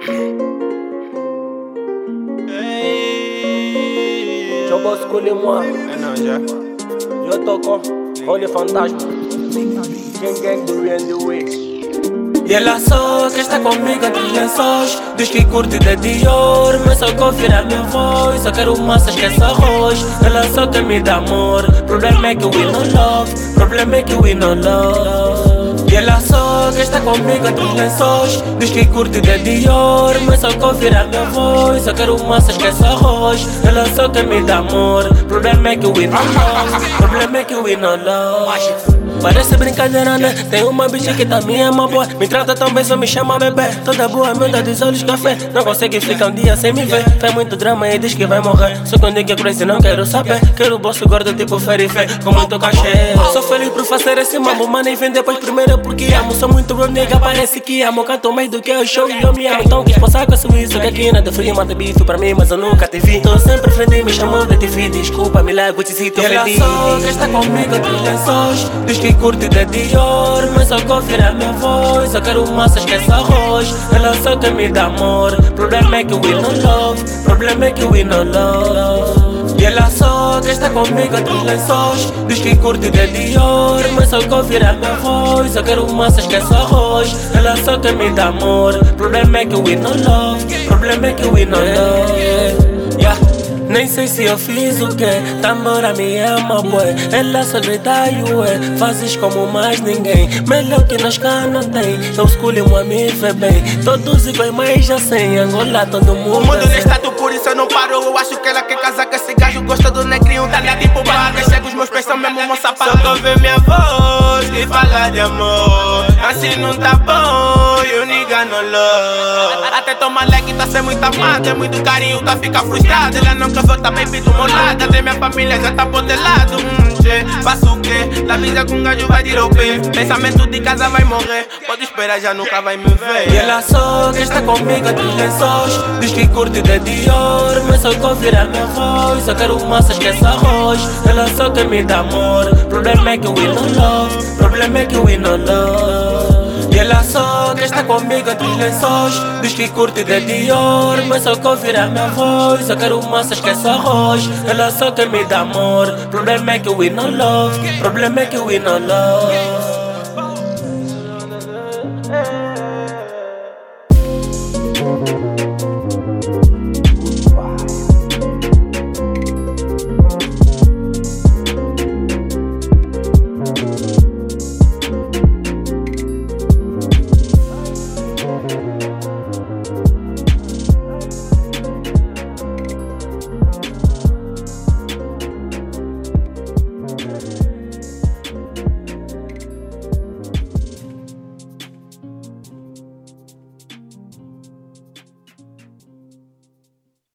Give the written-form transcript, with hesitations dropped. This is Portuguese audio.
Eu vou escolher moi. É não, já. Eu tô com Holy Fantasma. Gang do Way. E ela só quer estar comigo entre lençóis. Diz que curte de Dior, mas só confira a minha voz. Só quero massa, esquece arroz. Ela só quer me dar amor. Problema é que we no love. Problema é que we no love. E ela só quer estar comigo entre lençóis. Diz que curte de Dior, mas só confira a minha voz. Só quero massa, esquece arroz. Ela só quer me dar amor. Problema é que we no love. Problema é que we no love. Parece brincadeira, né? Tem uma bicha que também é uma boa. Me trata tão bem, só me chama bebê. Toda boa, meu dá dos olhos café. Não consegue ficar um dia sem me ver. Faz muito drama e diz que vai morrer. Só quando é que é crazy, não quero saber. Quero o bolso gordo tipo Ferifé, com muito cachê. Sou feliz por fazer esse mambo, mano, e vem depois primeiro porque amo. Sou muito real nigga, parece que amo. Canto mais do que eu show e eu me amo. Então quis passar com isso, que aqui nada frio, mata bife pra mim, mas eu nunca te vi. Tô sempre frente, me chamando de TV. Desculpa, me largo, te sinto feliz. Ela só quer estar comigo entre lençóis. Diz que curte de Dior, mas só confira a minha voz. Só quero massa, esquece arroz. Ela só quer me dar amor. Problema é que we no love. Problema é que we no love. E ela só quer estar comigo entre lençóis. Diz que curte de Dior, mas só confira a minha voz. Só quero massa, esquece arroz. Ela só quer me dar amor. Problema é que we no love. Problema é que we no love. Yeah. Nem sei se eu fiz o que, Tambora me ama, bué. Ela só grita e ué, fazes como mais ninguém. Melhor que nós cá não tem, eu escolhi uma me vê bem. Todos iguais, mas já sem Angola, todo mundo. O mundo não está tu, por isso eu não paro. Eu acho que ela quer casar com esse gajo. Gosta do negrinho, tá ali tipo barra. Chega os meus pés, são mesmo um sapato. Só pra ver minha voz e falar de amor. Assim não tá bom, eu nigga no love. Até toma like, tá sem muita mata. É muito carinho, tá fica frustrado. Ela não casou, tá bem do meu lado. Até minha família já tá por de lado. Faço o quê? La vida com um gajo vai tirar o pé. Pensamento de casa vai morrer. Pode esperar, já nunca vai me ver. E ela só quer estar comigo entre lençóis. Diz que curte de Dior, mas só confira a minha voz. Só quero massa, esquece arroz. Ela só quer me dar amor. Problema é que we no love. Problema é que we no love. E ela só quer estar comigo entre lençóis. Diz que curte de Dior, mas só confira a minha voz. Só quero massa, esquece arroz. Ela só quer me dar amor. Problema é que we no love. Problema é que we no love.